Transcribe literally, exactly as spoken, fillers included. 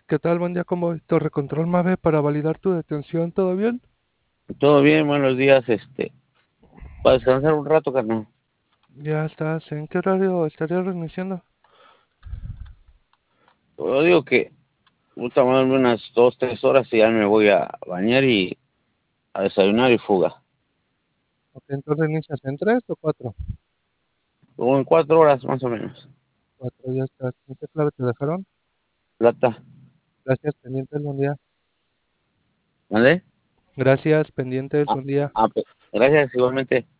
¿Qué tal? Buen día, como Torre Control Mave para validar tu detención. ¿Todo bien? Todo bien, buenos días, este, para descansar un rato, carnal. Ya estás. ¿En qué horario estarías reiniciando? Yo digo que voy a tomarme unas dos, tres horas y ya me voy a bañar y a desayunar y fuga. Ok, entonces reinicias en tres o cuatro. Como en cuatro horas más o menos. Cuatro, ya estás. ¿En qué clave te dejaron? Plata. Gracias, pendientes, buen día. ¿Vale? Gracias, pendientes, Ah, buen día. ah, pues, gracias igualmente.